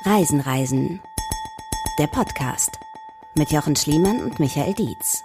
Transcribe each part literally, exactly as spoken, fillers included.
Reisen, Reisen. Der Podcast mit Jochen Schliemann und Michael Dietz.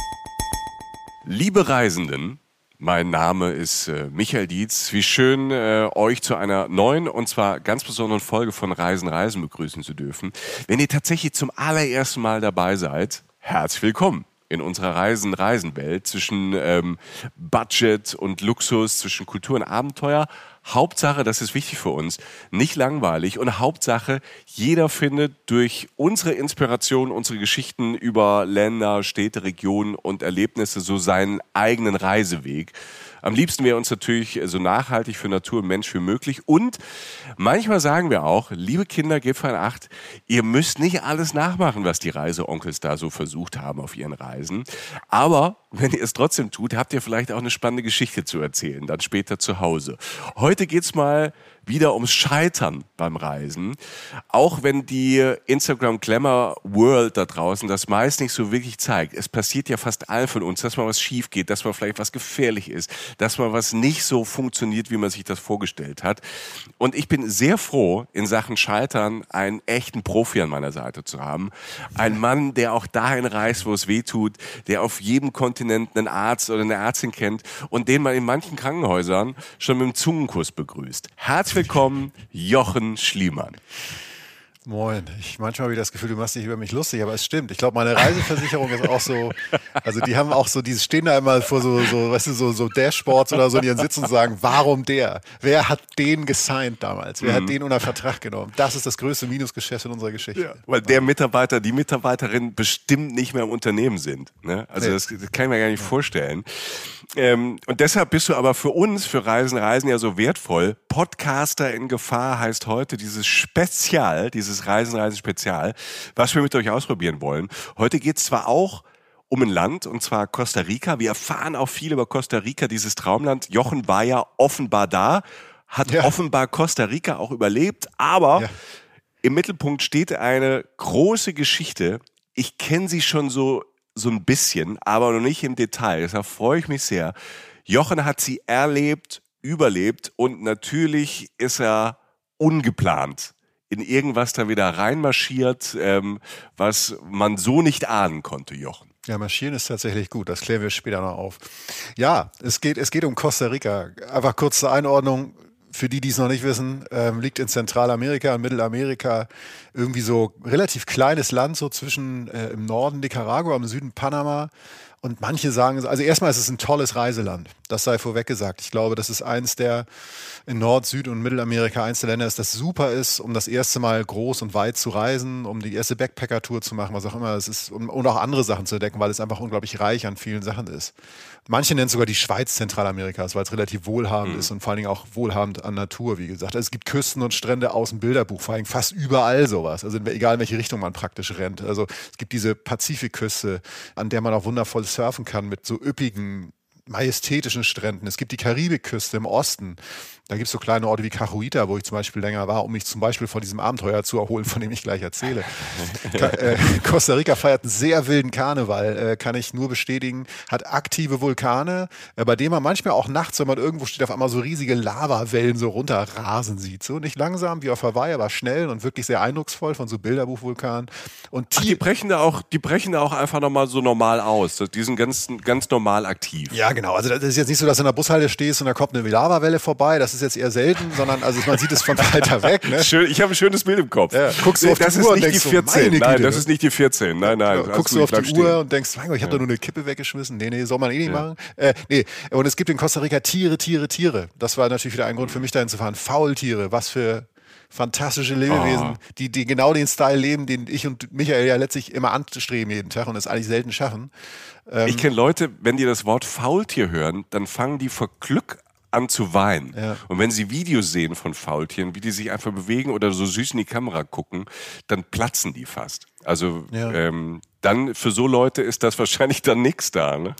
Liebe Reisenden, mein Name ist äh, Michael Dietz. Wie schön, äh, euch zu einer neuen und zwar ganz besonderen Folge von Reisen, Reisen begrüßen zu dürfen. Wenn ihr tatsächlich zum allerersten Mal dabei seid, herzlich willkommen in unserer Reisen-Reisen-Welt zwischen ähm, Budget und Luxus, zwischen Kultur und Abenteuer. Hauptsache, das ist wichtig für uns, nicht langweilig und Hauptsache, jeder findet durch unsere Inspiration, unsere Geschichten über Länder, Städte, Regionen und Erlebnisse so seinen eigenen Reiseweg. Am liebsten wäre uns natürlich so nachhaltig für Natur und Mensch wie möglich. Und manchmal sagen wir auch, liebe Kinder, gebt in Acht, ihr müsst nicht alles nachmachen, was die Reiseonkels da so versucht haben auf ihren Reisen. Aber wenn ihr es trotzdem tut, habt ihr vielleicht auch eine spannende Geschichte zu erzählen, dann später zu Hause. Heute geht's mal wieder ums Scheitern beim Reisen. Auch wenn die Instagram Glamour World da draußen das meist nicht so wirklich zeigt. Es passiert ja fast allen von uns, dass mal was schief geht, dass mal vielleicht was gefährlich ist, dass mal was nicht so funktioniert, wie man sich das vorgestellt hat. Und ich bin sehr froh, in Sachen Scheitern einen echten Profi an meiner Seite zu haben. Ein Mann, der auch dahin reist, wo es weh tut, der auf jedem Kontinent einen Arzt oder eine Ärztin kennt und den man in manchen Krankenhäusern schon mit dem Zungenkuss begrüßt. Herzlich willkommen, Jochen Schliemann. Moin. Ich manchmal habe ich das Gefühl, du machst dich über mich lustig, aber es stimmt. Ich glaube, meine Reiseversicherung ist auch so, also die haben auch so, die stehen da immer vor so, so, weißt du, so, so Dashboards oder so in ihren Sitzen und sagen, warum der? Wer hat den gesigned damals? Wer mhm. hat den unter Vertrag genommen? Das ist das größte Minusgeschäft in unserer Geschichte. Ja, weil der Mitarbeiter, die Mitarbeiterin bestimmt nicht mehr im Unternehmen sind. Ne? Also nee. das, das kann ich mir gar nicht ja. vorstellen. Ähm, und deshalb bist du aber für uns, für Reisen, Reisen ja so wertvoll. Podcaster in Gefahr heißt heute dieses Spezial, dieses Reisen, Reisen Spezial, was wir mit euch ausprobieren wollen. Heute geht es zwar auch um ein Land, und zwar Costa Rica. Wir erfahren auch viel über Costa Rica, dieses Traumland. Jochen war ja offenbar da, hat ja. offenbar Costa Rica auch überlebt, aber ja. im Mittelpunkt steht eine große Geschichte. Ich kenne sie schon so, so ein bisschen, aber noch nicht im Detail. Deshalb freue ich mich sehr. Jochen hat sie erlebt, überlebt und natürlich ist er ungeplant in irgendwas da wieder reinmarschiert, ähm, was man so nicht ahnen konnte, Jochen. Ja, marschieren ist tatsächlich gut, das klären wir später noch auf. Ja, es geht, es geht um Costa Rica. Einfach kurz zur Einordnung, für die, die es noch nicht wissen, ähm, liegt in Zentralamerika und Mittelamerika irgendwie so relativ kleines Land, so zwischen äh, im Norden Nicaragua, im Süden Panama. Und manche sagen, also erstmal ist es ein tolles Reiseland, das sei vorweg gesagt. Ich glaube, das ist eins der in Nord-, Süd- und Mittelamerika eins der Länder ist, das super ist, um das erste Mal groß und weit zu reisen, um die erste Backpacker-Tour zu machen, was auch immer es ist, und, und auch andere Sachen zu entdecken, weil es einfach unglaublich reich an vielen Sachen ist. Manche nennen es sogar die Schweiz Zentralamerikas, weil es relativ wohlhabend mhm. ist und vor allen Dingen auch wohlhabend an Natur, wie gesagt. Also es gibt Küsten und Strände aus dem Bilderbuch, vor allem fast überall sowas, also egal in welche Richtung man praktisch rennt. Also es gibt diese Pazifikküste, an der man auch wundervoll surfen kann mit so üppigen, majestätischen Stränden. Es gibt die Karibikküste im Osten. Da gibt es so kleine Orte wie Cahuita, wo ich zum Beispiel länger war, um mich zum Beispiel vor diesem Abenteuer zu erholen, von dem ich gleich erzähle. Ka- äh, Costa Rica feiert einen sehr wilden Karneval, äh, kann ich nur bestätigen. Hat aktive Vulkane, äh, bei denen man manchmal auch nachts, wenn man irgendwo steht, auf einmal so riesige Lavawellen so runterrasen sieht. So nicht langsam wie auf Hawaii, aber schnell und wirklich sehr eindrucksvoll von so Bilderbuchvulkanen. Und Ach, die brechen da auch, die brechen da auch einfach nochmal so normal aus. Die sind ganz, ganz normal aktiv. Ja, genau. Also das ist jetzt nicht so, dass du in der Bushalte stehst und da kommt eine Lavawelle vorbei. Das ist jetzt eher selten, sondern also man sieht es von weiter weg. Ne? Schön, ich habe ein schönes Bild im Kopf. Ja, guckst du auf das die Uhr ist nicht die vierzehn. So, nein, Güte, das ist nicht die vierzehn. Nein, nein. Ja, guckst du auf die stehen. Uhr und denkst, mein Gott, ich habe ja. da nur eine Kippe weggeschmissen. Nee, nee, soll man eh nicht ja. machen. Äh, nee, und es gibt in Costa Rica Tiere, Tiere, Tiere. Das war natürlich wieder ein Grund für mich, dahin zu fahren. Faultiere, was für fantastische Lebewesen, oh. die, die genau den Style leben, den ich und Michael ja letztlich immer anstreben jeden Tag und es eigentlich selten schaffen. Ähm, ich kenne Leute, wenn die das Wort Faultier hören, dann fangen die vor Glück an zu weinen. Ja. Und wenn sie Videos sehen von Faultieren, wie die sich einfach bewegen oder so süß in die Kamera gucken, dann platzen die fast. Also ja. ähm, dann für so Leute ist das wahrscheinlich dann nix da. Ne?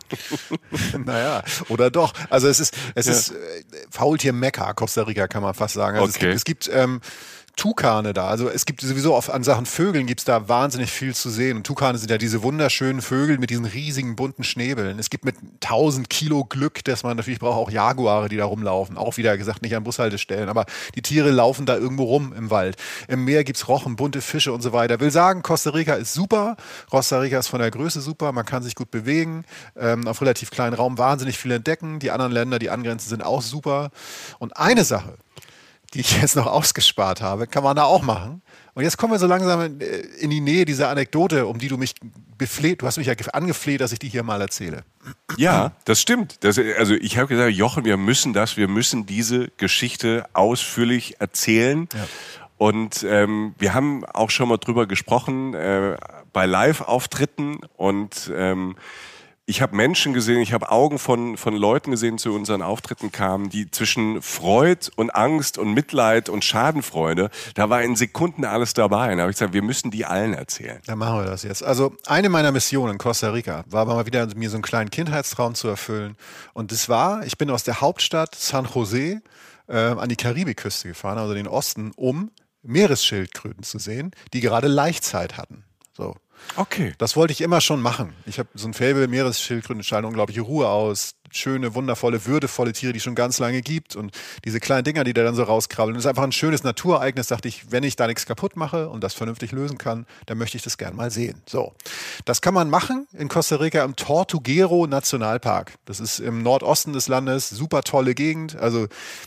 Naja, oder doch. Also es ist, es ja. ist äh, Faultier-Mekka, Costa Rica kann man fast sagen. Also okay. es gibt, es gibt ähm, Tukane da. Also es gibt sowieso auf, an Sachen Vögeln gibt es da wahnsinnig viel zu sehen. Und Tukane sind ja diese wunderschönen Vögel mit diesen riesigen bunten Schnäbeln. Es gibt mit tausend Kilo Glück, dass man natürlich braucht, auch Jaguare, die da rumlaufen. Auch wieder gesagt, nicht an Bushaltestellen. Aber die Tiere laufen da irgendwo rum im Wald. Im Meer gibt es Rochen, bunte Fische und so weiter. Will sagen, Costa Rica ist super. Costa Rica ist von der Größe super. Man kann sich gut bewegen. Ähm, auf relativ kleinen Raum wahnsinnig viel entdecken. Die anderen Länder, die angrenzen, sind auch super. Und eine Sache, die ich jetzt noch ausgespart habe, kann man da auch machen. Und jetzt kommen wir so langsam in, in die Nähe dieser Anekdote, um die du mich befleht, du hast mich ja angefleht, dass ich die hier mal erzähle. Ja, das stimmt. Das, also ich habe gesagt, Jochen, wir müssen das, wir müssen diese Geschichte ausführlich erzählen. Ja. Und ähm, wir haben auch schon mal drüber gesprochen äh, bei Live-Auftritten und ähm, ich habe Menschen gesehen, ich habe Augen von von Leuten gesehen, die zu unseren Auftritten kamen, die zwischen Freud und Angst und Mitleid und Schadenfreude, da war in Sekunden alles dabei. Und da habe ich gesagt, wir müssen die allen erzählen. Dann machen wir das jetzt. Also eine meiner Missionen in Costa Rica war mal wieder, mir so einen kleinen Kindheitstraum zu erfüllen. Und das war, ich bin aus der Hauptstadt San Jose äh, an die Karibikküste gefahren, also den Osten, um Meeresschildkröten zu sehen, die gerade Laichzeit hatten. So. Okay. Das wollte ich immer schon machen. Ich habe so ein Faible, Meeresschildkröten strahlen unglaubliche Ruhe aus. Schöne, wundervolle, würdevolle Tiere, die es schon ganz lange gibt. Und diese kleinen Dinger, die da dann so rauskrabbeln. Das ist einfach ein schönes Naturereignis, dachte ich, wenn ich da nichts kaputt mache und das vernünftig lösen kann, dann möchte ich das gern mal sehen. So. Das kann man machen in Costa Rica im Tortuguero Nationalpark. Das ist im Nordosten des Landes. Super tolle Gegend. Also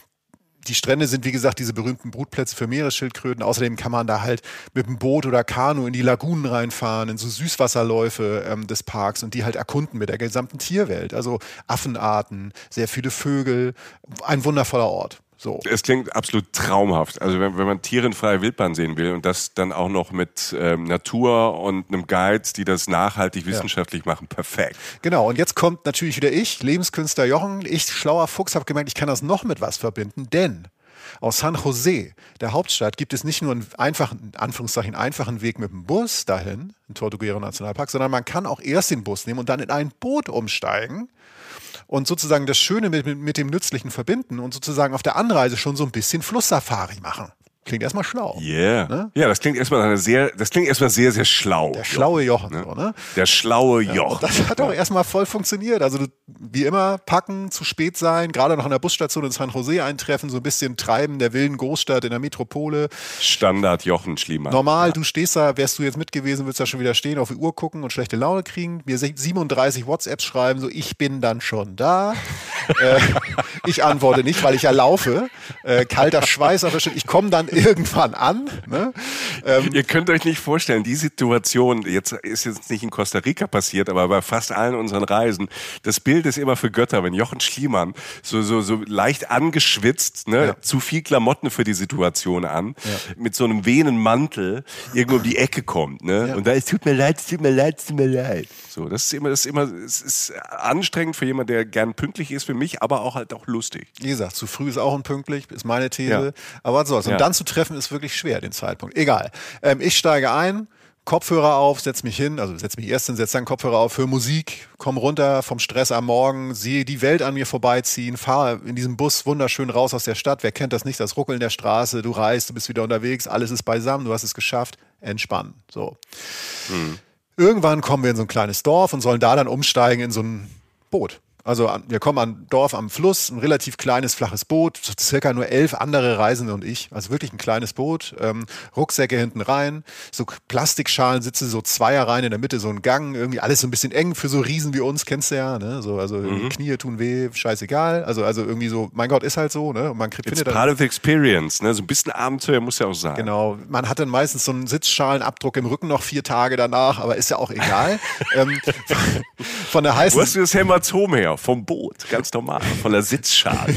die Strände sind, wie gesagt, diese berühmten Brutplätze für Meeresschildkröten. Außerdem kann man da halt mit dem Boot oder Kanu in die Lagunen reinfahren, in so Süßwasserläufe ähm, des Parks und die halt erkunden mit der gesamten Tierwelt. Also Affenarten, sehr viele Vögel, ein wundervoller Ort. So. Es klingt absolut traumhaft. Also wenn, wenn man Tiere in freier Wildbahn sehen will und das dann auch noch mit ähm, Natur und einem Guide, die das nachhaltig wissenschaftlich ja. machen, perfekt. Genau, und jetzt kommt natürlich wieder ich, Lebenskünstler Jochen. Ich, schlauer Fuchs, habe gemerkt, ich kann das noch mit was verbinden, denn aus San Jose, der Hauptstadt, gibt es nicht nur einen einfachen, in Anführungszeichen, einfachen Weg mit dem Bus dahin, in Tortuguero Nationalpark, sondern man kann auch erst den Bus nehmen und dann in ein Boot umsteigen und sozusagen das Schöne mit, mit, mit dem Nützlichen verbinden und sozusagen auf der Anreise schon so ein bisschen Flusssafari machen. Klingt erstmal schlau. Yeah. Ne? Ja, das klingt erstmal eine sehr, das klingt erstmal sehr, sehr schlau. Der schlaue Jochen. Ne? So, ne? Der schlaue Ja, Jochen. das hat auch erstmal voll funktioniert. Also du, wie immer, packen, zu spät sein, gerade noch an der Busstation in San Jose eintreffen, so ein bisschen treiben der wilden Großstadt in der Metropole. Standard Jochen Schliemann. Normal, ja. du stehst da, wärst du jetzt mit gewesen, würdest da schon wieder stehen, auf die Uhr gucken und schlechte Laune kriegen, mir siebenunddreißig WhatsApps schreiben, so ich bin dann schon da. äh, ich antworte nicht, weil ich ja laufe. Äh, kalter Schweiß auf der Stirn. Ich komme dann irgendwann an. Ne? Ähm, Ihr könnt euch nicht vorstellen, die Situation, jetzt ist jetzt nicht in Costa Rica passiert, aber bei fast allen unseren Reisen, das Bild ist immer für Götter, wenn Jochen Schliemann so, so, so leicht angeschwitzt, ne, ja. zu viel Klamotten für die Situation an, ja. mit so einem wehenden Mantel irgendwo um die Ecke kommt, ne, ja. und da ist, tut mir leid, es tut mir leid, es tut mir leid. So, das ist immer, das ist immer, es ist anstrengend für jemanden, der gern pünktlich ist, für mich, aber auch halt auch lustig. Wie gesagt, zu früh ist auch unpünktlich, ist meine These. Ja. Aber was soll's. Und Ja. dann zu treffen ist wirklich schwer, den Zeitpunkt. Egal. Ähm, ich steige ein, Kopfhörer auf, setz mich hin, also setz mich erst hin, setz dann Kopfhörer auf, höre Musik, komm runter vom Stress am Morgen, sehe die Welt an mir vorbeiziehen, fahre in diesem Bus wunderschön raus aus der Stadt. Wer kennt das nicht? Das Ruckeln der Straße, du reist, du bist wieder unterwegs, alles ist beisammen, du hast es geschafft, entspannen. So. Hm. Irgendwann kommen wir in so ein kleines Dorf und sollen da dann umsteigen in so ein Boot. Also an, wir kommen an ein Dorf am Fluss, ein relativ kleines, flaches Boot, so circa nur elf andere Reisende und ich. Also wirklich ein kleines Boot, ähm, Rucksäcke hinten rein, so Plastikschalen, Sitze so Zweier rein, in der Mitte so ein Gang, irgendwie alles so ein bisschen eng für so Riesen wie uns, kennst du ja, ne? So, also Mhm. Knie tun weh, scheißegal. Also, also irgendwie so, mein Gott, ist halt so, ne? Und man kriegt, It's findet part dann, of the experience, ne, so ein bisschen Abenteuer muss ja auch sein. genau, man hat dann meistens so einen Sitzschalenabdruck im Rücken noch vier Tage danach, aber ist ja auch egal. ähm, von der heißen... Wo hast du das Hämatom her? Vom Boot, ganz normal, von der Sitzschale.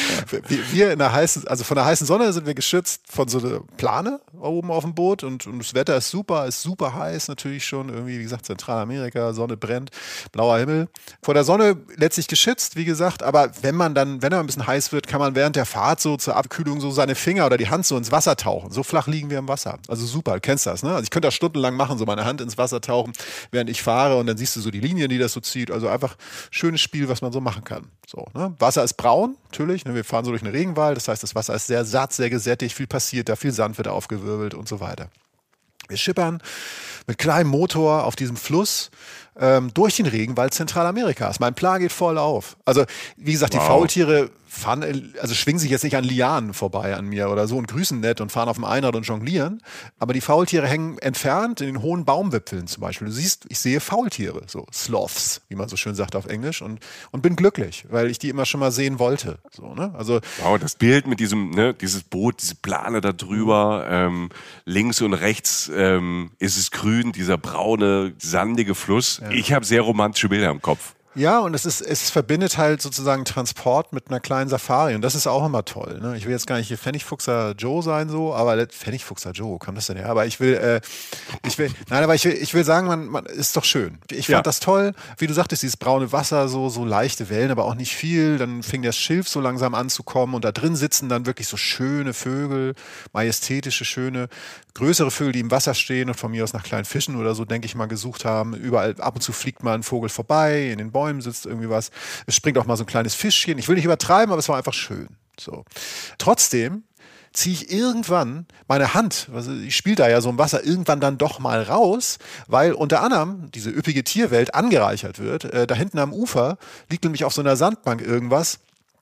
Wir, wir in der heißen, also von der heißen Sonne sind wir geschützt von so einer Plane oben auf dem Boot und, und das Wetter ist super, ist super heiß natürlich schon, irgendwie, wie gesagt, Zentralamerika, Sonne brennt, blauer Himmel. Vor der Sonne letztlich geschützt, wie gesagt, aber wenn man dann, wenn er ein bisschen heiß wird, kann man während der Fahrt so zur Abkühlung so seine Finger oder die Hand so ins Wasser tauchen. So flach liegen wir im Wasser. Also super, du kennst das, ne? Also ich könnte das stundenlang machen, so meine Hand ins Wasser tauchen, während ich fahre und dann siehst du so die Linien, die das so zieht. Also einfach schönes Spiel was man so machen kann. So, ne? Wasser ist braun, natürlich. Ne? Wir fahren so durch einen Regenwald, das heißt, das Wasser ist sehr satt, sehr gesättigt, viel passiert da, viel Sand wird aufgewirbelt und so weiter. Wir schippern mit kleinem Motor auf diesem Fluss ähm, durch den Regenwald Zentralamerikas. Mein Plan geht voll auf. Also, wie gesagt, Wow. die Faultiere fahren, also schwingen sich jetzt nicht an Lianen vorbei an mir oder so und grüßen nett und fahren auf dem Einrad und jonglieren. Aber die Faultiere hängen entfernt in den hohen Baumwipfeln zum Beispiel. Du siehst, ich sehe Faultiere, so Sloths, wie man so schön sagt auf Englisch, und, und bin glücklich, weil ich die immer schon mal sehen wollte. So, ne? Also, Wow, das Bild mit diesem, ne, dieses Boot, diese Plane da drüber, ähm, links und rechts ähm, ist es grün, dieser braune, sandige Fluss. Ja. Ich habe sehr romantische Bilder im Kopf. Ja, und es ist, es verbindet halt sozusagen Transport mit einer kleinen Safari und das ist auch immer toll. Ne? Ich will jetzt gar nicht hier Pfennigfuchser Joe sein, so, aber Pfennigfuchser Joe, kam das denn her? Aber ich will, äh, ich will, nein, aber ich will, ich will sagen, man, man ist doch schön. Ich fand ja. das toll, wie du sagtest, dieses braune Wasser, so, so leichte Wellen, aber auch nicht viel. Dann fing das Schilf so langsam an zu kommen und da drin sitzen dann wirklich so schöne Vögel, majestätische, schöne, größere Vögel, die im Wasser stehen und von mir aus nach kleinen Fischen oder so, denke ich mal, gesucht haben. Überall, ab und zu fliegt mal ein Vogel vorbei, in den Bäumen sitzt irgendwie was. Es springt auch mal so ein kleines Fischchen. Ich will nicht übertreiben, aber es war einfach schön. So. Trotzdem ziehe ich irgendwann meine Hand, also ich spiele da ja so im Wasser, irgendwann dann doch mal raus, weil unter anderem diese üppige Tierwelt angereichert wird. Äh, da hinten am Ufer liegt nämlich auf so einer Sandbank irgendwas,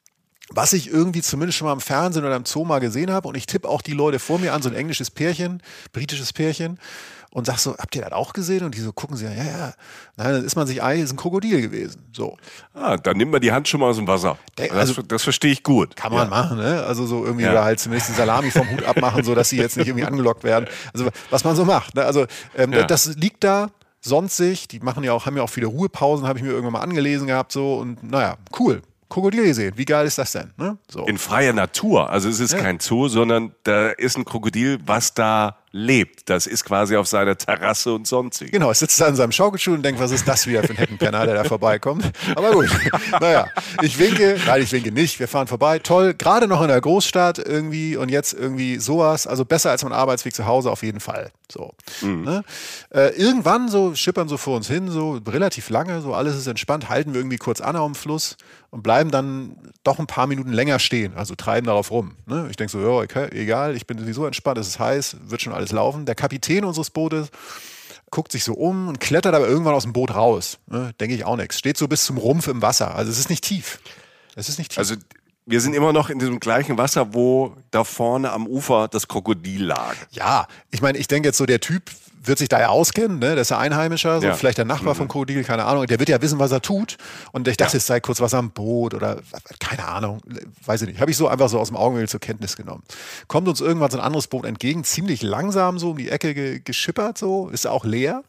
was ich irgendwie zumindest schon mal im Fernsehen oder im Zoo mal gesehen habe. Und ich tippe auch die Leute vor mir an, so ein englisches Pärchen, britisches Pärchen, und sag so, habt ihr das auch gesehen? Und die so gucken sie, ja, ja. Nein, dann ist man sich einig, ist ein Krokodil gewesen. So. Ah, dann nimmt man die Hand schon mal aus dem Wasser. Der, also, das, das verstehe ich gut. Kann man ja. machen, ne? Also so irgendwie ja. oder halt zumindest die Salami vom Hut abmachen, so dass sie jetzt nicht irgendwie angelockt werden. Also was man so macht. Ne? Also ähm, ja. das liegt da sonstig. Die machen ja auch, haben ja auch viele Ruhepausen, habe ich mir irgendwann mal angelesen gehabt, so, und naja, cool. Krokodil gesehen. Wie geil ist das denn? Ne? So. In freier Natur. Also es ist ja. kein Zoo, sondern da ist ein Krokodil, was da lebt. Das ist quasi auf seiner Terrasse und sonstig. Genau, es sitzt da in seinem Schaukelstuhl und denkt, was ist das wieder für ein Heckenpenner, der da vorbeikommt. Aber gut, naja, ich winke, nein, ich winke nicht, wir fahren vorbei, toll, gerade noch in der Großstadt irgendwie und jetzt irgendwie sowas, also besser als mein Arbeitsweg zu Hause auf jeden Fall. So. Mhm. Ne? Äh, irgendwann so schippern so vor uns hin, so relativ lange, so alles ist entspannt, halten wir irgendwie kurz an am Fluss und bleiben dann doch ein paar Minuten länger stehen, also treiben darauf rum. Ne? Ich denke so, ja, okay, egal, ich bin sowieso entspannt, es ist heiß, wird schon alles laufen. Der Kapitän unseres Bootes guckt sich so um und klettert aber irgendwann aus dem Boot raus. Ne? Denke ich auch nichts. Steht so bis zum Rumpf im Wasser. Also es ist nicht tief. Es ist nicht tief. Also wir sind immer noch in diesem gleichen Wasser, wo da vorne am Ufer das Krokodil lag. Ja, ich meine, ich denke jetzt so, der Typ wird sich da ja auskennen, ne? Der ist ja Einheimischer, so ja. vielleicht der Nachbar mhm. vom Krokodil, keine Ahnung. Der wird ja wissen, was er tut. Und ich dachte, ja. es sei kurz was am Boot oder keine Ahnung, weiß ich nicht. Habe ich so einfach so aus dem Augenwinkel zur Kenntnis genommen. Kommt uns irgendwann so ein anderes Boot entgegen, ziemlich langsam so um die Ecke ge- geschippert, so, ist auch leer.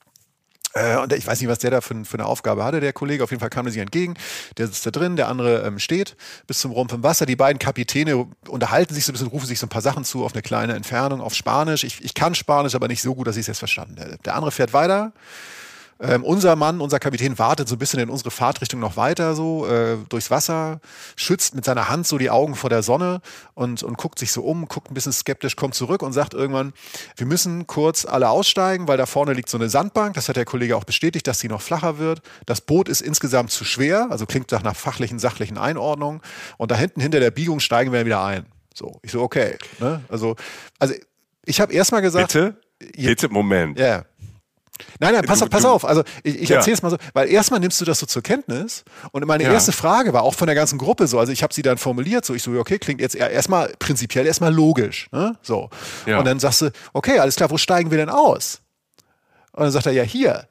Äh, und ich weiß nicht, was der da für, für eine Aufgabe hatte, der Kollege. Auf jeden Fall kam er sich entgegen. Der sitzt da drin, der andere ähm, steht bis zum Rumpf im Wasser. Die beiden Kapitäne unterhalten sich so ein bisschen, rufen sich so ein paar Sachen zu auf eine kleine Entfernung auf Spanisch. Ich, ich kann Spanisch, aber nicht so gut, dass ich es jetzt verstanden hätte. Der andere fährt weiter. Ähm, unser Mann, unser Kapitän wartet so ein bisschen in unsere Fahrtrichtung noch weiter so äh, durchs Wasser, schützt mit seiner Hand so die Augen vor der Sonne und, und guckt sich so um, guckt ein bisschen skeptisch, kommt zurück und sagt irgendwann, wir müssen kurz alle aussteigen, weil da vorne liegt so eine Sandbank, das hat der Kollege auch bestätigt, dass die noch flacher wird. Das Boot ist insgesamt zu schwer, also klingt nach einer fachlichen, sachlichen Einordnung und da hinten hinter der Biegung steigen wir wieder ein. So, ich so, okay. Ne? Also, also ich habe erstmal gesagt... Bitte? Bitte, Moment. Ja, yeah. Nein, nein, pass, du, pass du, auf. Also ich, ich ja. erzähle es mal so, weil erstmal nimmst du das so zur Kenntnis und meine ja. erste Frage war auch von der ganzen Gruppe so, also ich habe sie dann formuliert, so ich so, okay, klingt jetzt erstmal prinzipiell erstmal logisch, ne? So. Ja. Und dann sagst du, okay, alles klar, wo steigen wir denn aus? Und dann sagt er, ja, hier.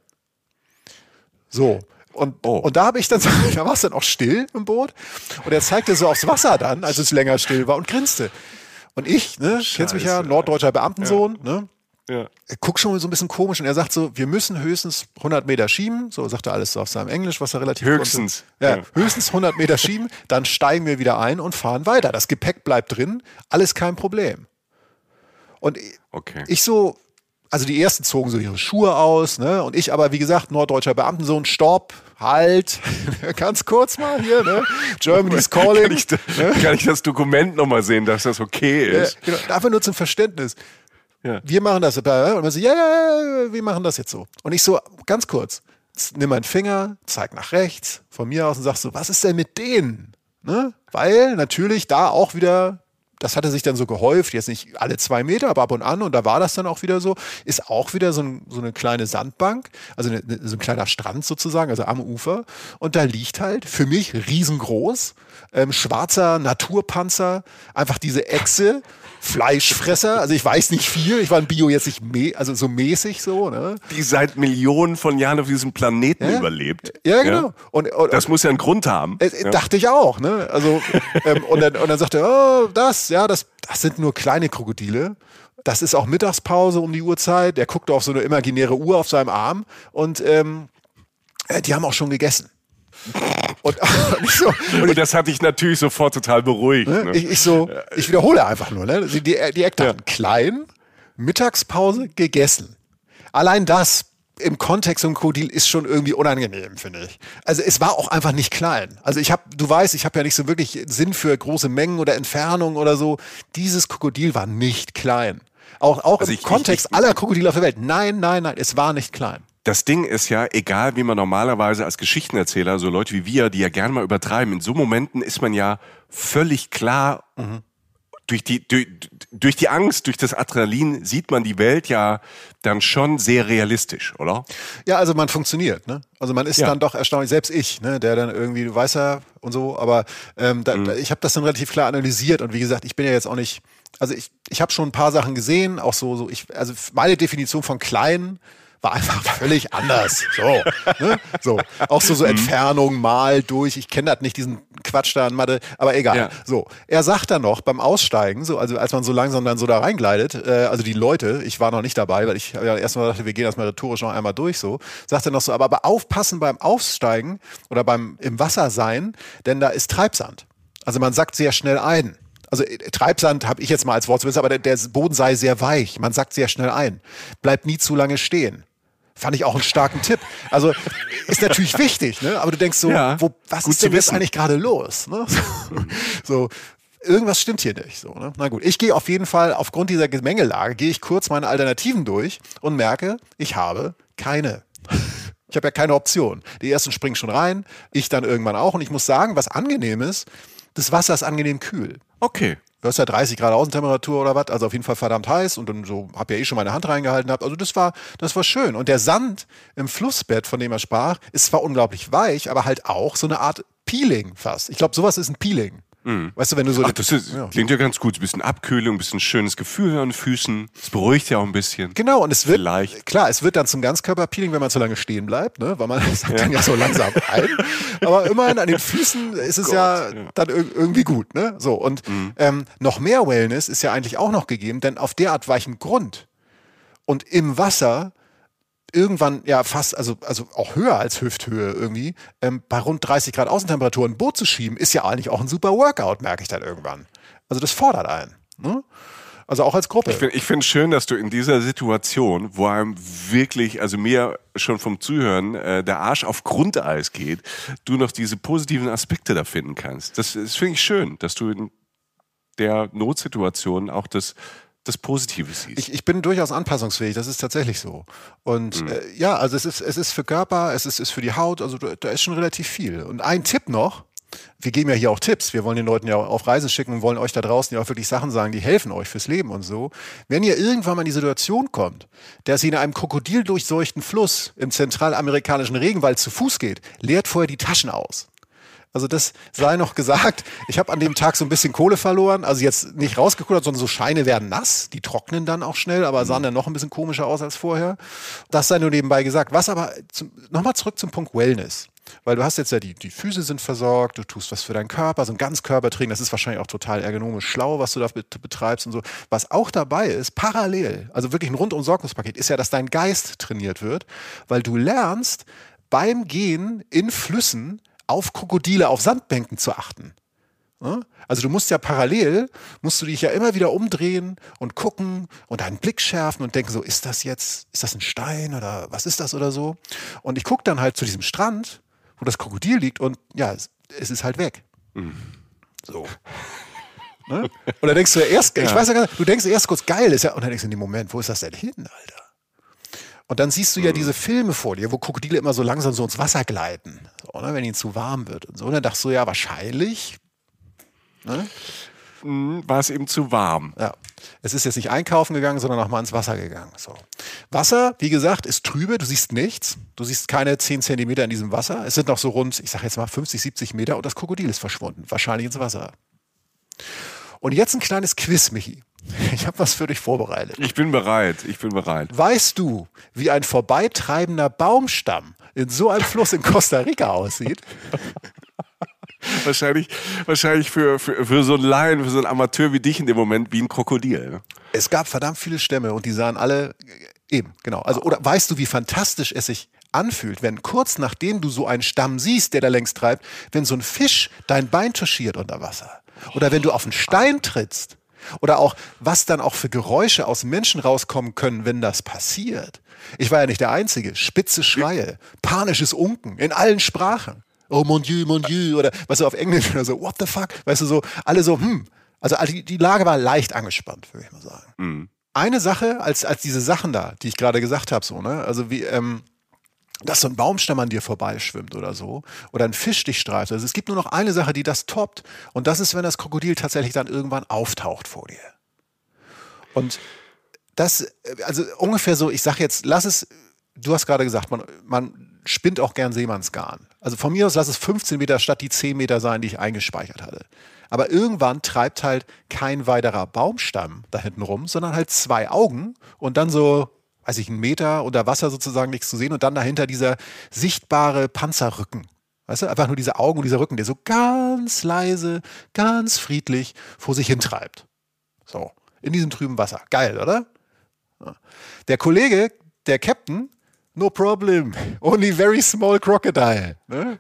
So. Und, oh. und da habe ich dann, da war es dann auch still im Boot und er zeigte so aufs Wasser dann, als es länger still war und grinste. Und ich, ne, Scheiße, kennst mich ja, norddeutscher Beamtensohn, ja. ne? Ja. Er guckt schon so ein bisschen komisch und er sagt so, wir müssen höchstens hundert Meter schieben. So sagt er alles so auf seinem Englisch, was er relativ Höchstens. Ja, ja, höchstens hundert Meter schieben, dann steigen wir wieder ein und fahren weiter. Das Gepäck bleibt drin, alles kein Problem. Und okay. ich so, also die ersten zogen so ihre Schuhe aus, ne? Und ich aber, wie gesagt, norddeutscher Beamtensohn, stopp, halt, ganz kurz mal hier, ne? Germany's calling. Kann ich, da, ne? kann ich das Dokument nochmal sehen, dass das okay ist? Ja, genau, einfach nur zum Verständnis. Ja. Wir machen das. Und man so, ja, ja, ja, wir machen das jetzt so. Und ich so, ganz kurz, nimm meinen Finger, zeig nach rechts, von mir aus und sag so, was ist denn mit denen? Ne? Weil natürlich da auch wieder, das hatte sich dann so gehäuft, jetzt nicht alle zwei Meter, aber ab und an, und da war das dann auch wieder so, ist auch wieder so, ein, so eine kleine Sandbank, also eine, so ein kleiner Strand sozusagen, also am Ufer, und da liegt halt für mich riesengroß, ähm, schwarzer Naturpanzer, einfach diese Echse, Fleischfresser, also ich weiß nicht viel, ich war in Bio jetzt nicht, mä- also so mäßig so, ne? Die seit Millionen von Jahren auf diesem Planeten Ja? überlebt. Ja, genau. Ja? Und, und, Das muss ja einen Grund haben. Äh, ja. Dachte ich auch, ne? Also, ähm, und, dann, und dann sagte er, oh, das, ja, das, das sind nur kleine Krokodile. Das ist auch Mittagspause um die Uhrzeit. Der guckte auf so eine imaginäre Uhr auf seinem Arm und ähm, äh, die haben auch schon gegessen. Und, und, ich so, und Und ich, das hat dich natürlich sofort total beruhigt. ne? Ne? ich, ich so, ich wiederhole einfach nur, ne? Die, die, die Eckdaten. Ja. Klein, Mittagspause, gegessen. Allein das im Kontext so ein Krokodil ist schon irgendwie unangenehm, finde ich. Also es war auch einfach nicht klein. Also ich habe, du weißt, ich habe ja nicht so wirklich Sinn für große Mengen oder Entfernungen oder so. Dieses Krokodil war nicht klein. Auch, auch Also im ich- Kontext ich- ich- aller Krokodile auf der Welt. Nein, nein, nein, es war nicht klein. Das Ding ist ja, egal wie man normalerweise als Geschichtenerzähler, so Leute wie wir, die ja gerne mal übertreiben, in so Momenten ist man ja völlig klar, Mhm. durch die, durch, durch die Angst, durch das Adrenalin sieht man die Welt ja dann schon sehr realistisch, oder? Ja, also man funktioniert, ne? Also man ist Ja. dann doch erstaunlich, selbst ich, ne, der dann irgendwie, du weißt ja und so, aber ähm, da, Mhm. da, ich habe das dann relativ klar analysiert und wie gesagt, ich bin ja jetzt auch nicht, also ich, ich habe schon ein paar Sachen gesehen, auch so, so ich, also meine Definition von klein war einfach völlig anders. So, ne? So, auch so, Mhm. so Entfernung mal durch. Ich kenne das nicht, diesen Quatsch da an Mathe, aber egal. Ja. So, er sagt dann noch beim Aussteigen, so, also als man so langsam dann so da reingleitet, äh, also die Leute, ich war noch nicht dabei, weil ich ja erstmal dachte, wir gehen das mal rhetorisch noch einmal durch, so, sagt er noch so, aber, aber aufpassen beim Aussteigen oder beim im Wasser sein, denn da ist Treibsand. Also man sackt sehr schnell ein. Also äh, Treibsand habe ich jetzt mal als Wort zu wissen, aber der, der Boden sei sehr weich. Man sackt sehr schnell ein. Bleibt nie zu lange stehen. Fand ich auch einen starken Tipp. Also ist natürlich wichtig, ne? Aber du denkst so, Ja, wo, was gut ist denn zu jetzt wissen. eigentlich gerade los? Ne? So, irgendwas stimmt hier nicht. So, ne? Na gut, ich gehe auf jeden Fall, aufgrund dieser Gemengelage, gehe ich kurz meine Alternativen durch und merke, ich habe keine. Ich habe ja keine Option. Die ersten springen schon rein, ich dann irgendwann auch. Und ich muss sagen, was angenehm ist, das Wasser ist angenehm kühl. Okay. Du hast ja dreißig Grad Außentemperatur oder was, also auf jeden Fall verdammt heiß und dann so, hab ja eh schon meine Hand reingehalten gehabt. Also das war, das war schön. Und der Sand im Flussbett, von dem er sprach, ist zwar unglaublich weich, aber halt auch so eine Art Peeling fast. Ich glaube, sowas ist ein Peeling. Weißt du, wenn du so... Ach, das ist, ja. klingt ja ganz gut. Ein bisschen Abkühlung, ein bisschen schönes Gefühl an den Füßen. Es beruhigt ja auch ein bisschen. Genau, und es wird, Vielleicht. klar, es wird dann zum Ganzkörperpeeling, wenn man zu lange stehen bleibt, ne? Weil man sagt dann ja so langsam ein. Aber immerhin an den Füßen ist es ja, ja. dann ir- irgendwie gut, ne? So, und ähm, noch mehr Wellness ist ja eigentlich auch noch gegeben, denn auf derart weichen Grund und im Wasser irgendwann ja fast, also, also auch höher als Hüfthöhe irgendwie, ähm, bei rund dreißig Grad Außentemperatur ein Boot zu schieben, ist ja eigentlich auch ein super Workout, merke ich dann irgendwann. Also das fordert einen. Ne? Also auch als Gruppe. Ich finde ich finde schön, dass du in dieser Situation, wo einem wirklich, also mir schon vom Zuhören, äh, der Arsch auf Grundeis geht, du noch diese positiven Aspekte da finden kannst. Das, das finde ich schön, dass du in der Notsituation auch das, das Positive siehst. Ich, ich bin durchaus anpassungsfähig, das ist tatsächlich so. Und Mhm. äh, ja, also es ist, es ist für Körper, es ist, ist für die Haut, also da, da ist schon relativ viel. Und ein Tipp noch, wir geben ja hier auch Tipps, wir wollen den Leuten ja auf Reisen schicken und wollen euch da draußen ja auch wirklich Sachen sagen, die helfen euch fürs Leben und so. Wenn ihr irgendwann mal in die Situation kommt, dass ihr in einem krokodildurchseuchten Fluss im zentralamerikanischen Regenwald zu Fuß geht, leert vorher die Taschen aus. Also das sei noch gesagt. Ich habe an dem Tag so ein bisschen Kohle verloren. Also jetzt nicht rausgekullert, sondern so Scheine werden nass. Die trocknen dann auch schnell, aber sahen dann noch ein bisschen komischer aus als vorher. Das sei nur nebenbei gesagt. Was aber, nochmal zurück zum Punkt Wellness. Weil du hast jetzt ja, die, die Füße sind versorgt, du tust was für deinen Körper, so ein Ganzkörpertraining, das ist wahrscheinlich auch total ergonomisch schlau, was du da betreibst und so. Was auch dabei ist, parallel, also wirklich ein Rundum-Sorgungspaket, ist ja, dass dein Geist trainiert wird, weil du lernst, beim Gehen in Flüssen auf Krokodile, auf Sandbänken zu achten. Ja? Also du musst ja parallel, musst du dich ja immer wieder umdrehen und gucken und deinen Blick schärfen und denken so, ist das jetzt, ist das ein Stein oder was ist das oder so? Und ich gucke dann halt zu diesem Strand, wo das Krokodil liegt und ja, es, es ist halt weg. Mhm. So. Ne? Und dann denkst du ja erst, Ja. ich weiß ja gar nicht, du denkst erst kurz, geil ist ja, und dann denkst du in dem Moment, wo ist das denn hin, Alter? Und dann siehst du ja diese Filme vor dir, wo Krokodile immer so langsam so ins Wasser gleiten, so, ne, wenn ihnen zu warm wird und so. Und dann dachtest du, ja, wahrscheinlich ne? war es eben zu warm. Ja. Es ist jetzt nicht einkaufen gegangen, sondern auch mal ins Wasser gegangen. So. Wasser, wie gesagt, ist trübe, du siehst nichts. Du siehst keine zehn Zentimeter in diesem Wasser. Es sind noch so rund, ich sag jetzt mal fünfzig, siebzig Meter und das Krokodil ist verschwunden, wahrscheinlich ins Wasser. Und jetzt ein kleines Quiz, Michi. Ich habe was für dich vorbereitet. Ich bin bereit, ich bin bereit. Weißt du, wie ein vorbeitreibender Baumstamm in so einem Fluss in Costa Rica aussieht? Wahrscheinlich, wahrscheinlich für, für, für so einen Laien, für so einen Amateur wie dich in dem Moment wie ein Krokodil. Ne? Es gab verdammt viele Stämme und die sahen alle eben, genau. Also, oder weißt du, wie fantastisch es sich anfühlt, wenn kurz nachdem du so einen Stamm siehst, der da längs treibt, wenn so ein Fisch dein Bein touchiert unter Wasser? Oder wenn du auf einen Stein trittst? Oder auch, was dann auch für Geräusche aus Menschen rauskommen können, wenn das passiert. Ich war ja nicht der Einzige. Spitze Schreie, panisches Unken in allen Sprachen. Oh mon Dieu, mon Dieu. Oder weißt du, auf Englisch oder so, what the fuck? Weißt du, so, alle so, hm. Also die, die Lage war leicht angespannt, würde ich mal sagen. Mhm. Eine Sache, als, als diese Sachen da, die ich gerade gesagt habe, so, ne, also wie, ähm, dass so ein Baumstamm an dir vorbeischwimmt oder so, oder ein Fisch dich streift. Also es gibt nur noch eine Sache, die das toppt, und das ist, wenn das Krokodil tatsächlich dann irgendwann auftaucht vor dir. Und das, also ungefähr so, ich sag jetzt, lass es, du hast gerade gesagt, man, man spinnt auch gern Seemannsgarn. Also von mir aus lass es fünfzehn Meter statt die zehn Meter sein, die ich eingespeichert hatte. Aber irgendwann treibt halt kein weiterer Baumstamm da hinten rum, sondern halt zwei Augen und dann so, weiß ich, einen Meter unter Wasser sozusagen nichts zu sehen und dann dahinter dieser sichtbare Panzerrücken. Weißt du, einfach nur diese Augen und dieser Rücken, der so ganz leise, ganz friedlich vor sich hintreibt. So, in diesem trüben Wasser. Geil, oder? Ja. Der Kollege, der Captain, no problem, only very small crocodile. Ne?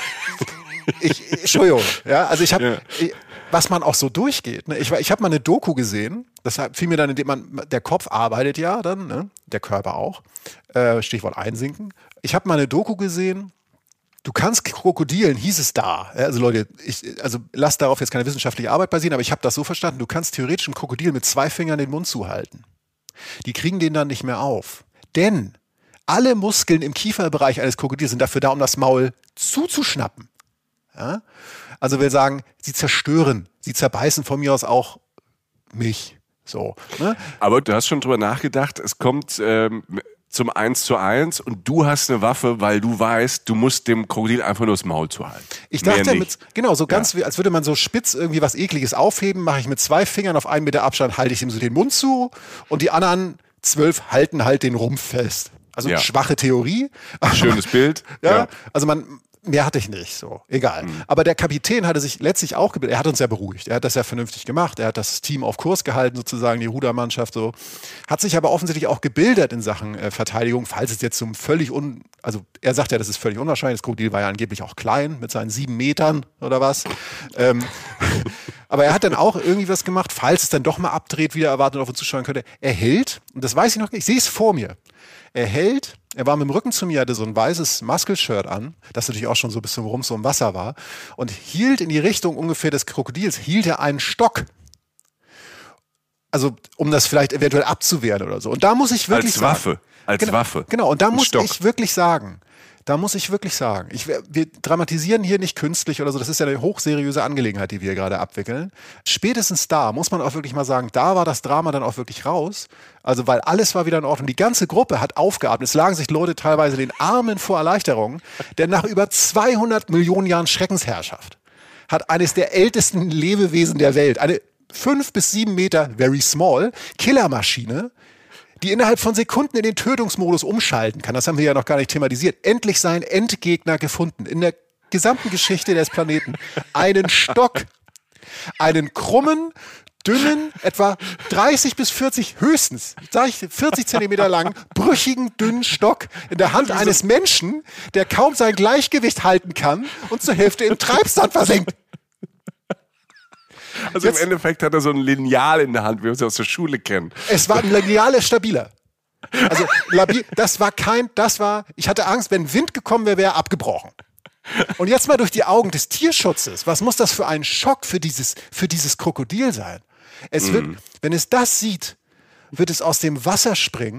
Ich, Entschuldigung, ja, also ich habe, ja. was man auch so durchgeht. Ne? Ich, ich habe mal eine Doku gesehen, das fiel mir dann, indem man, der Kopf arbeitet ja dann, ne? Der Körper auch, äh, Stichwort einsinken. Ich habe mal eine Doku gesehen, du kannst Krokodilen, hieß es da, ja, also Leute, ich, also lass darauf jetzt keine wissenschaftliche Arbeit basieren, aber ich habe das so verstanden, du kannst theoretisch einem Krokodil mit zwei Fingern den Mund zuhalten. Die kriegen den dann nicht mehr auf, denn alle Muskeln im Kieferbereich eines Krokodils sind dafür da, um das Maul zuzuschnappen. Ja? Also will sagen, sie zerstören, sie zerbeißen von mir aus auch mich. So, ne? Aber du hast schon drüber nachgedacht, es kommt ähm, zum Eins zu eins und du hast eine Waffe, weil du weißt, du musst dem Krokodil einfach nur das Maul zuhalten. Ich dachte, mit, genau, so ganz, ja. wie, als würde man so spitz irgendwie was Ekliges aufheben, mache ich mit zwei Fingern auf einen Meter Abstand, halte ich ihm so den Mund zu und die anderen zwölf halten halt den Rumpf fest. Also ja. schwache Theorie. Schönes Bild. Ja, ja, also man, mehr hatte ich nicht, so, egal. Mhm. Aber der Kapitän hatte sich letztlich auch gebildet, er hat uns ja beruhigt, er hat das ja vernünftig gemacht, er hat das Team auf Kurs gehalten, sozusagen, die Rudermannschaft so. Hat sich aber offensichtlich auch gebildet in Sachen äh, Verteidigung, falls es jetzt zum völlig un, also er sagt ja, das ist völlig unwahrscheinlich, das Krokodil war ja angeblich auch klein, mit seinen sieben Metern oder was. ähm, aber er hat dann auch irgendwie was gemacht, falls es dann doch mal abdreht, wie er erwartet auf uns zuschauen könnte. Er hält, und das weiß ich noch, ich sehe es vor mir, er hält, er war mit dem Rücken zu mir, hatte so ein weißes Muscle-Shirt an, das natürlich auch schon so bis zum Rumpf so im Wasser war, und hielt in die Richtung ungefähr des Krokodils, hielt er einen Stock. Also, um das vielleicht eventuell abzuwehren oder so. Und da muss ich wirklich als sagen. Waffe, als genau, Waffe. Genau, und da muss Stock. ich wirklich sagen, da muss ich wirklich sagen, ich, wir dramatisieren hier nicht künstlich oder so, das ist ja eine hochseriöse Angelegenheit, die wir gerade abwickeln. Spätestens da, muss man auch wirklich mal sagen, da war das Drama dann auch wirklich raus. Also, weil alles war wieder in Ordnung. Die ganze Gruppe hat aufgeatmet. Es lagen sich Leute teilweise den Armen vor Erleichterung, denn nach über zweihundert Millionen Jahren Schreckensherrschaft hat eines der ältesten Lebewesen der Welt, eine fünf bis sieben Meter, very small, Killermaschine, die innerhalb von Sekunden in den Tötungsmodus umschalten kann, das haben wir ja noch gar nicht thematisiert, endlich seinen Endgegner gefunden. In der gesamten Geschichte des Planeten. Einen Stock. Einen krummen, dünnen, etwa dreißig bis vierzig, höchstens, sage ich, vierzig Zentimeter lang, brüchigen, dünnen Stock in der Hand eines Menschen, der kaum sein Gleichgewicht halten kann und zur Hälfte im Treibsand versenkt. Also Jetzt, im Endeffekt hat er so ein Lineal in der Hand, wie wir es aus der Schule kennen. Es war ein Lineal, ist stabiler. Also labil, das war kein, das war, ich hatte Angst, wenn Wind gekommen wäre, wäre er abgebrochen. Und jetzt mal durch die Augen des Tierschutzes, was muss das für ein Schock für dieses, für dieses Krokodil sein? Es wird, mm. wenn es das sieht, wird es aus dem Wasser springen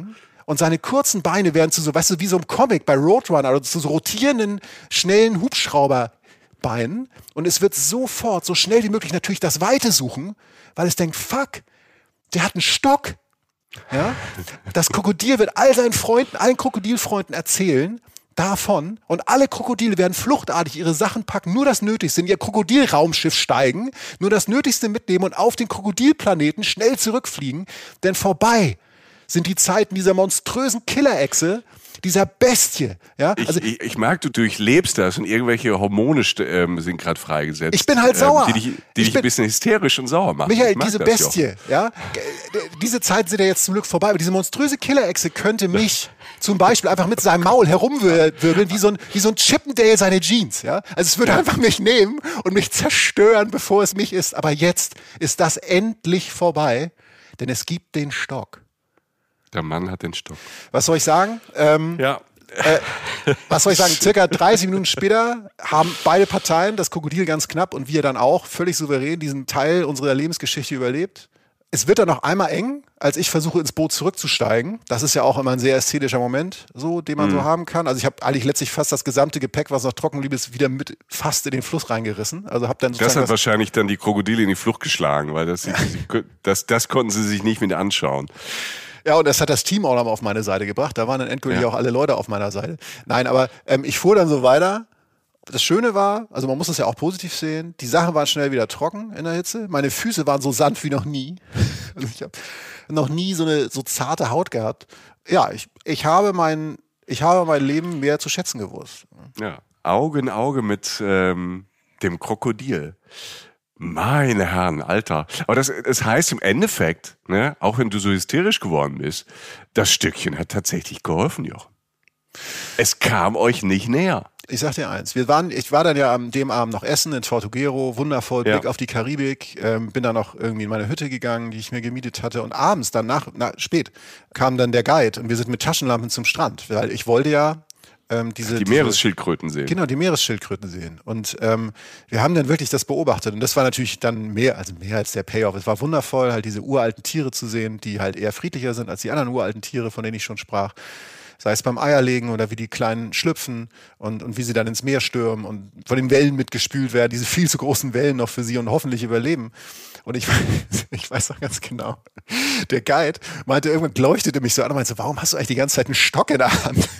und seine kurzen Beine werden zu so, weißt du, wie so im Comic bei Roadrunner oder zu so rotierenden, schnellen Hubschrauberbeinen und es wird sofort, so schnell wie möglich natürlich das Weite suchen, weil es denkt, fuck, der hat einen Stock. Ja? Das Krokodil wird all seinen Freunden, allen Krokodilfreunden erzählen davon und alle Krokodile werden fluchtartig ihre Sachen packen, nur das Nötigste, in ihr Krokodilraumschiff steigen, nur das Nötigste mitnehmen und auf den Krokodilplaneten schnell zurückfliegen, denn vorbei sind die Zeiten dieser monströsen Killerechse, dieser Bestie. Ja? Ich, also, ich, ich merke, du durchlebst das und irgendwelche Hormone ähm, sind gerade freigesetzt. Ich bin halt sauer. Ähm, die dich, die dich ein bisschen hysterisch und sauer machen. Michael, diese Bestie, ja, diese Zeiten sind ja jetzt zum Glück vorbei, aber diese monströse Killerechse könnte mich zum Beispiel einfach mit seinem Maul herumwirbeln, wie so ein, wie so ein Chippendale seine Jeans. Ja? Also es würde einfach mich nehmen und mich zerstören, bevor es mich ist. Aber jetzt ist das endlich vorbei, denn es gibt den Stock. Der Mann hat den Stock. Was soll ich sagen? Ähm, ja. Äh, was soll ich sagen? Circa dreißig Minuten später haben beide Parteien, das Krokodil ganz knapp und wir dann auch, völlig souverän diesen Teil unserer Lebensgeschichte überlebt. Es wird dann noch einmal eng, als ich versuche ins Boot zurückzusteigen. Das ist ja auch immer ein sehr ästhetischer Moment, so, den man mhm. so haben kann. Also ich habe eigentlich letztlich fast das gesamte Gepäck, was noch trocken blieb, ist wieder mit fast in den Fluss reingerissen. Also hab dann das hat wahrscheinlich dann die Krokodile in die Flucht geschlagen, weil das, das, das konnten sie sich nicht mit anschauen. Ja, und das hat das Team auch noch mal auf meine Seite gebracht. Da waren dann endgültig ja. auch alle Leute auf meiner Seite. Nein, aber ähm, ich fuhr dann so weiter. Das Schöne war, also man muss das ja auch positiv sehen, die Sachen waren schnell wieder trocken in der Hitze. Meine Füße waren so sanft wie noch nie. Also ich habe noch nie so eine so zarte Haut gehabt. Ja, ich, ich, habe mein, ich habe mein Leben mehr zu schätzen gewusst. Ja, Auge in Auge mit ähm, dem Krokodil. Meine Herren, Alter. Aber das, das heißt im Endeffekt, ne, auch wenn du so hysterisch geworden bist, das Stückchen hat tatsächlich geholfen, Jochen. Es kam euch nicht näher. Ich sag dir eins, wir waren, ich war dann ja am dem Abend noch essen in Tortuguero, wundervoll, Blick ja. auf die Karibik, ähm, bin dann noch irgendwie in meine Hütte gegangen, die ich mir gemietet hatte und abends dann nach, nach spät kam dann der Guide und wir sind mit Taschenlampen zum Strand, weil ich wollte ja ähm, diese die Meeresschildkröten sehen. Genau, die Meeresschildkröten sehen und ähm, wir haben dann wirklich das beobachtet und das war natürlich dann mehr, also mehr als der Payoff. Es war wundervoll, halt diese uralten Tiere zu sehen, die halt eher friedlicher sind als die anderen uralten Tiere, von denen ich schon sprach. Sei es beim Eierlegen oder wie die Kleinen schlüpfen und, und wie sie dann ins Meer stürmen und von den Wellen mitgespült werden, diese viel zu großen Wellen noch für sie und hoffentlich überleben. Und ich, ich weiß noch ganz genau, der Guide meinte, irgendwann leuchtete mich so an und meinte so, warum hast du eigentlich die ganze Zeit einen Stock in der Hand?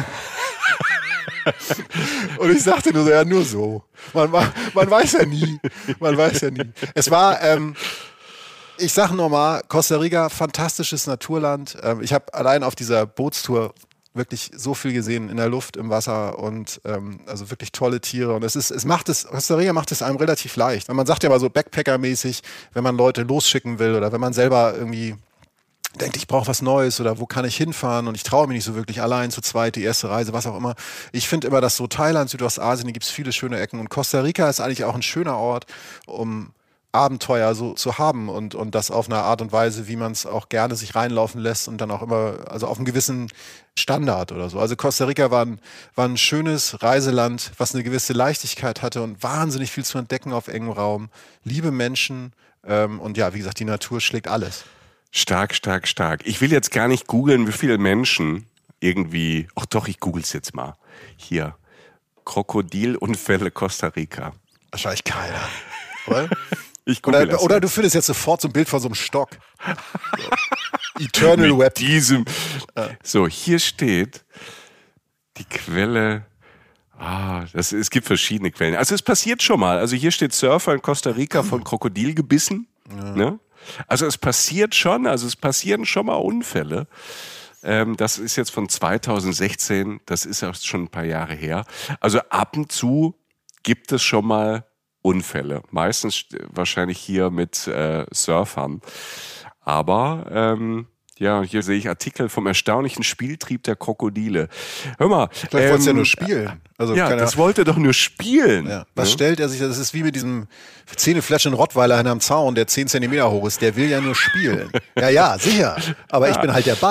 Und ich sagte nur so, ja, nur so. Man, man, man weiß ja nie. Man weiß ja nie. Es war... Ähm, Ich sag nochmal, Costa Rica, fantastisches Naturland. Ich habe allein auf dieser Bootstour wirklich so viel gesehen in der Luft, im Wasser und ähm, also wirklich tolle Tiere. Und es ist, es macht es, Costa Rica macht es einem relativ leicht. Und man sagt ja mal so Backpacker-mäßig, wenn man Leute losschicken will oder wenn man selber irgendwie denkt, ich brauche was Neues oder wo kann ich hinfahren und ich traue mich nicht so wirklich allein zu zweit, die erste Reise, was auch immer. Ich finde immer, dass so Thailand, Südostasien, da gibt es viele schöne Ecken und Costa Rica ist eigentlich auch ein schöner Ort, um Abenteuer so zu haben und, und das auf eine Art und Weise, wie man es auch gerne sich reinlaufen lässt und dann auch immer, also auf einem gewissen Standard oder so. Also Costa Rica war ein, war ein schönes Reiseland, was eine gewisse Leichtigkeit hatte und wahnsinnig viel zu entdecken auf engem Raum. Liebe Menschen ähm, und ja, wie gesagt, die Natur schlägt alles. Stark, stark, stark. Ich will jetzt gar nicht googeln, wie viele Menschen irgendwie, ach doch, ich google es jetzt mal. Hier, Krokodilunfälle Costa Rica. Wahrscheinlich keiner, oder? Ich oder, das oder jetzt. du findest jetzt sofort so ein Bild von so einem Stock. So. Eternal Mit Web. Diesem. Ja. So, hier steht die Quelle. Ah, das, es gibt verschiedene Quellen. Also es passiert schon mal. Also hier steht Surfer in Costa Rica von Krokodil gebissen. Ja. Ne? Also es passiert schon, also es passieren schon mal Unfälle. Ähm, das ist jetzt von zweitausendsechzehn, das ist auch schon ein paar Jahre her. Also ab und zu gibt es schon mal Unfälle. Meistens wahrscheinlich hier mit äh, Surfern. Aber ähm, ja, hier sehe ich Artikel vom erstaunlichen Spieltrieb der Krokodile. Hör mal. Vielleicht ähm, wollte es ja nur spielen. Also ja, das wollte doch nur spielen. Ja. Was ja? stellt er sich, das ist wie mit diesem zähnefletschenden Rottweiler hinterm Zaun, der zehn Zentimeter hoch ist, der will ja nur spielen. Ja, ja, sicher. Aber ja. ich bin halt der Ball.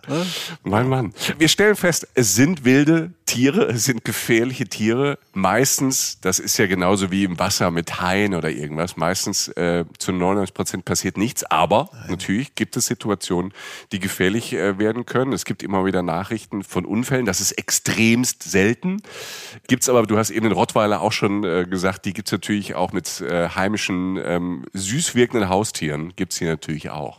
Ne? Mein Mann. Wir stellen fest, es sind wilde Tiere, es sind gefährliche Tiere. Meistens, das ist ja genauso wie im Wasser mit Haien oder irgendwas, meistens äh, zu neunundneunzig Prozent passiert nichts. Aber Nein. natürlich gibt es Situationen, die gefährlich äh, werden können. Es gibt immer wieder Nachrichten von Unfällen. Das ist extremst selten. Gibt's aber, du hast eben den Rottweiler auch schon äh, gesagt, die gibt's natürlich auch mit äh, heimischen, ähm, süß wirkenden Haustieren. Gibt's hier natürlich auch.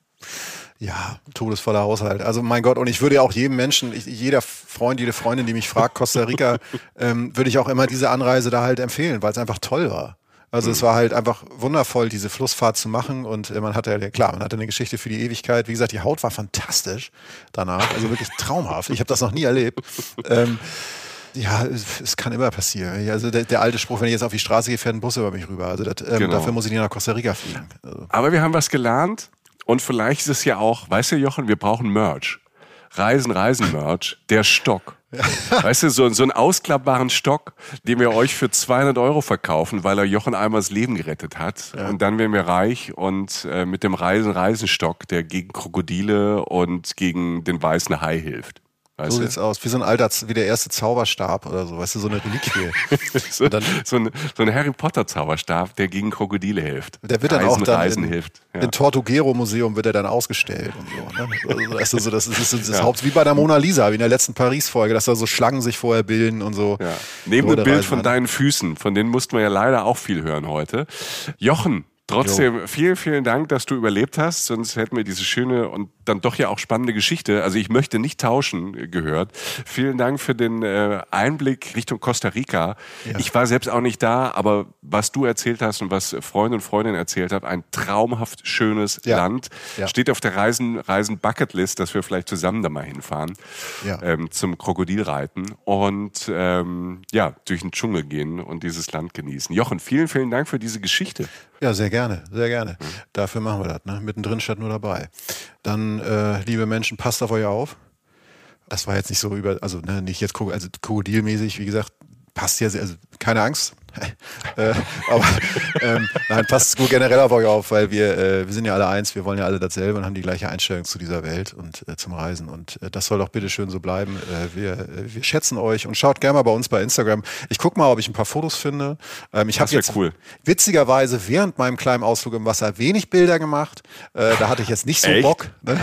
Ja, todesvoller Haushalt. Also mein Gott, und ich würde ja auch jedem Menschen, ich, jeder Freund, jede Freundin, die mich fragt, Costa Rica, ähm, würde ich auch immer diese Anreise da halt empfehlen, weil es einfach toll war. Also mhm. es war halt einfach wundervoll, diese Flussfahrt zu machen und äh, man hatte ja, klar, man hatte eine Geschichte für die Ewigkeit. Wie gesagt, die Haut war fantastisch danach, also wirklich traumhaft. Ich habe das noch nie erlebt. ähm, Ja, es, es kann immer passieren. Also der, der alte Spruch, wenn ich jetzt auf die Straße gehe, fährt ein Bus über mich rüber. Also das, ähm, genau. Dafür muss ich nicht nach Costa Rica fliegen. Also. Aber wir haben was gelernt und vielleicht ist es ja auch, weißt du Jochen, wir brauchen Merch. Reisen, Reisen Merch, der Stock. Weißt du, so, so einen ausklappbaren Stock, den wir euch für zweihundert Euro verkaufen, weil er Jochen einmal das Leben gerettet hat. Ja. Und dann werden wir reich und äh, mit dem Reisen, Reisen Stock, der gegen Krokodile und gegen den weißen Hai hilft. Weißt so du? sieht's aus, wie so ein alter, wie der erste Zauberstab oder so, weißt du, so eine Reliquie. so, dann, so, ein, so ein Harry Potter Zauberstab, der gegen Krokodile hilft. Der wird dann Reisen, auch dann Reisen in, hilft. Ja. Im Tortuguero Museum wird er dann ausgestellt und so. Ne? Also, weißt du, so, das ist, das ist das ja. Haupt, wie bei der Mona Lisa, wie in der letzten Paris-Folge, dass da so Schlangen sich vorher bilden und so. Ja. Neben dem Bild von deinen Füßen, von denen mussten wir ja leider auch viel hören heute. Jochen, trotzdem, jo. vielen, vielen Dank, dass du überlebt hast. Sonst hätten wir diese schöne und dann doch ja auch spannende Geschichte, also ich möchte nicht tauschen, gehört. Vielen Dank für den äh, Einblick Richtung Costa Rica. Ja. Ich war selbst auch nicht da, aber was du erzählt hast und was Freunde und Freundinnen erzählt haben, ein traumhaft schönes ja. Land. Ja. Steht auf der Reisen, Reisen Bucketlist, dass wir vielleicht zusammen da mal hinfahren, ja. ähm, zum Krokodilreiten und ähm, ja, durch den Dschungel gehen und dieses Land genießen. Jochen, vielen, vielen Dank für diese Geschichte. Ja, sehr gerne, sehr gerne. Mhm. Dafür machen wir das, ne? Mittendrin statt nur dabei. Dann, äh, liebe Menschen, passt auf euch auf. Das war jetzt nicht so über, also ne, nicht jetzt also krokodilmäßig, wie gesagt, passt ja sehr, also keine Angst. äh, aber ähm, nein, passt gut generell auf euch auf, weil wir, äh, wir sind ja alle eins, wir wollen ja alle dasselbe und haben die gleiche Einstellung zu dieser Welt und äh, zum Reisen. Und äh, das soll doch bitte schön so bleiben. Äh, wir, äh, wir schätzen euch und schaut gerne mal bei uns bei Instagram. Ich gucke mal, ob ich ein paar Fotos finde. Ähm, ich habe jetzt cool. witzigerweise während meinem kleinen Ausflug im Wasser wenig Bilder gemacht. Äh, da hatte ich jetzt nicht so Echt? Bock. Ne?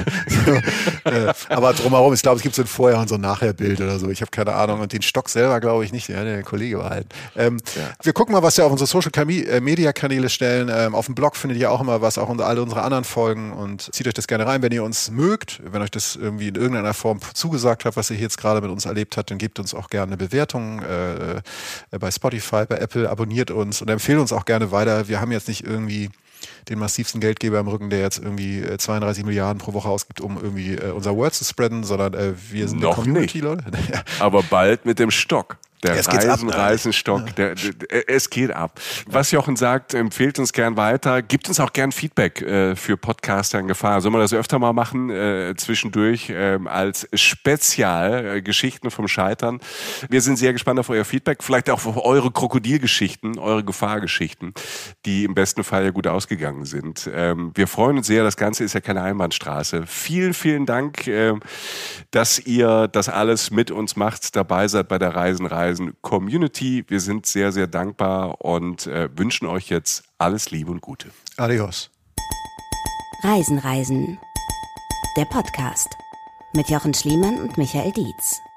so, äh, aber drumherum, ich glaube, es gibt so ein Vorher- und so ein Nachher-Bild oder so. Ich habe keine Ahnung. Und den Stock selber glaube ich nicht. Ja, der Kollege behalten. Ähm, ja. Wir gucken mal, was wir auf unsere Social-Media-Kanäle stellen. Ähm, auf dem Blog findet ihr auch immer was, auch unter alle unsere anderen Folgen und zieht euch das gerne rein, wenn ihr uns mögt. Wenn euch das irgendwie in irgendeiner Form zugesagt hat, was ihr jetzt gerade mit uns erlebt habt, dann gebt uns auch gerne eine Bewertung äh, bei Spotify, bei Apple, abonniert uns und empfehlt uns auch gerne weiter. Wir haben jetzt nicht irgendwie den massivsten Geldgeber im Rücken, der jetzt irgendwie zweiunddreißig Milliarden pro Woche ausgibt, um irgendwie äh, unser Word zu spreaden, sondern äh, wir sind Noch eine Community, nicht. Leute. Aber bald mit dem Stock. Der es Reisen, ab, Reisenstock, ja. der, der, der, es geht ab. Was Jochen sagt, empfehlt uns gern weiter. Gibt uns auch gern Feedback äh, für Podcaster in Gefahr. Sollen wir das öfter mal machen, äh, zwischendurch äh, als Spezial, äh, Geschichten vom Scheitern. Wir sind sehr gespannt auf euer Feedback, vielleicht auch auf eure Krokodilgeschichten, eure Gefahrgeschichten, die im besten Fall ja gut ausgegangen sind. Ähm, wir freuen uns sehr, das Ganze ist ja keine Einbahnstraße. Vielen, vielen Dank, äh, dass ihr das alles mit uns macht, dabei seid bei der Reisen, Reisen Community. Wir sind sehr, sehr dankbar und äh, wünschen euch jetzt alles Liebe und Gute. Adios. Reisen, Reisen. Der Podcast mit Jochen Schliemann und Michael Dietz.